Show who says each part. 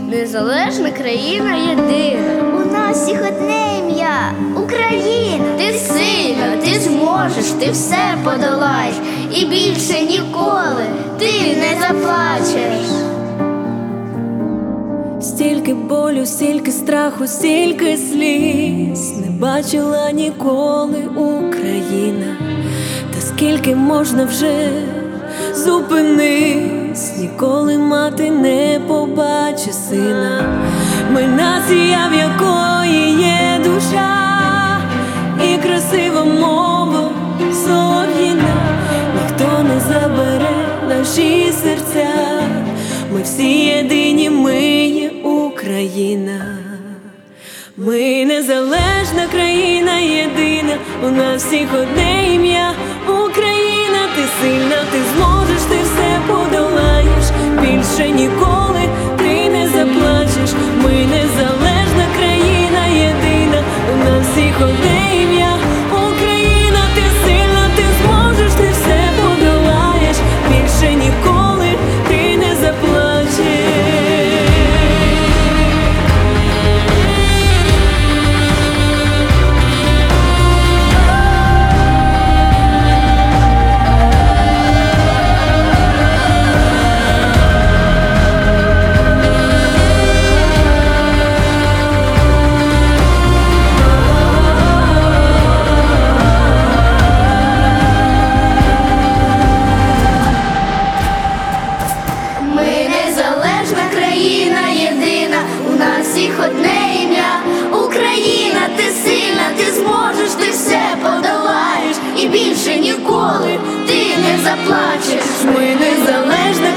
Speaker 1: Незалежна країна єдина.
Speaker 2: У нас всіх одне ім'я – Україна.
Speaker 1: Ти сильна, ти зможеш, ти все подолаєш, і більше ніколи ти не заплачеш.
Speaker 3: Стільки болю, стільки страху, стільки сліз не бачила ніколи Україна. Та скільки можна вже, зупинись, ніколи мати не побачить сина. Ми нація, в якої є душа і красива мова солов'їна. Ніхто не забере наші серця. Ми всі єдині, ми є Україна. Ми незалежна країна єдина, у нас всіх одне ім'я Україна. Ти сильна, ти зможеш, ти все подолаєш, більше ніколи ти не заплачеш. Ми незалежна країна єдина, у нас всіх одне ім'я Україна. Ти сильна, ти зможеш, ти все подолаєш, більше ніколи ти не заплачеш.
Speaker 1: Одне ім'я Україна, ти сильна, ти зможеш, ти все подолаєш, і більше ніколи ти не заплачеш.
Speaker 3: Ми незалежна